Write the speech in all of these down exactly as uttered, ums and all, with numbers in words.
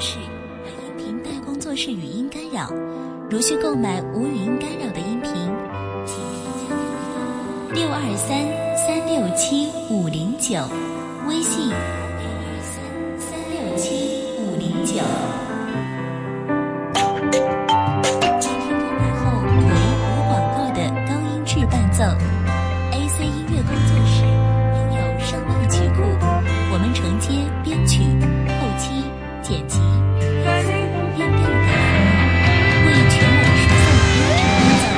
室，音频带工作室语音干扰。如需购买无语音干扰的音频，请添加六二三三六七五零九，微信六二三三六七五零九。音频购买后为无广告的高音质伴奏。A C 音乐工作室拥有上万曲库，我们承接编曲、后期、剪辑、配色、编配等服务，为全网输送优质伴奏。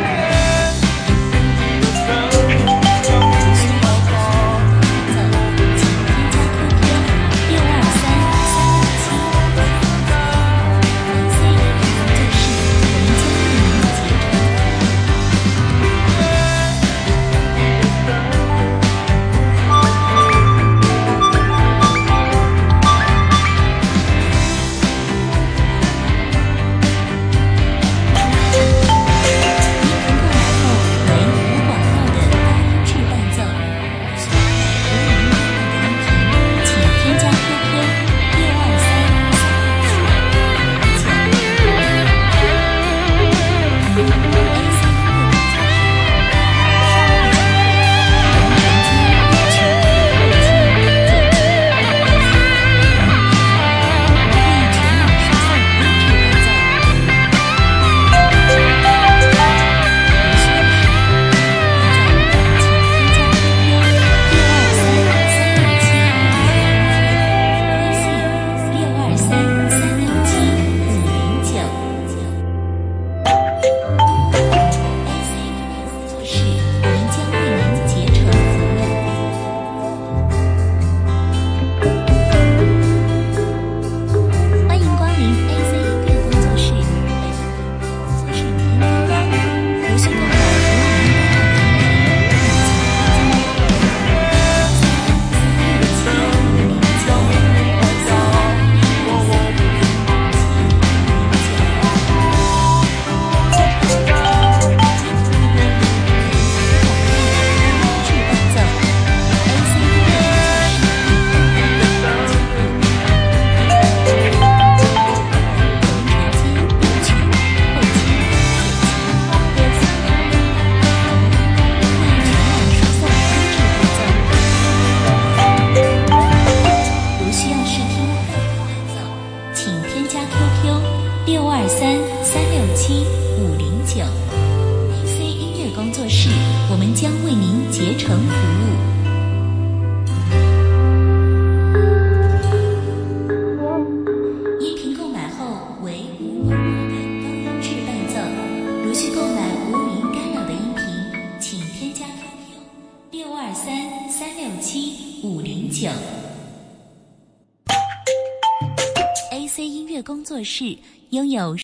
需要伴奏，请添加 Q Q 六二三三六七五零九。A C 音乐工作室，我们将为您竭诚服务。六二三三六七五零九 A C 音乐工作室，我们将为您竭诚服务。音频购买后为无广告的高音质伴奏。如需购买无语音干扰的音频，请添加 Q Q 六二三三六七五零九。A C 音乐工作室拥有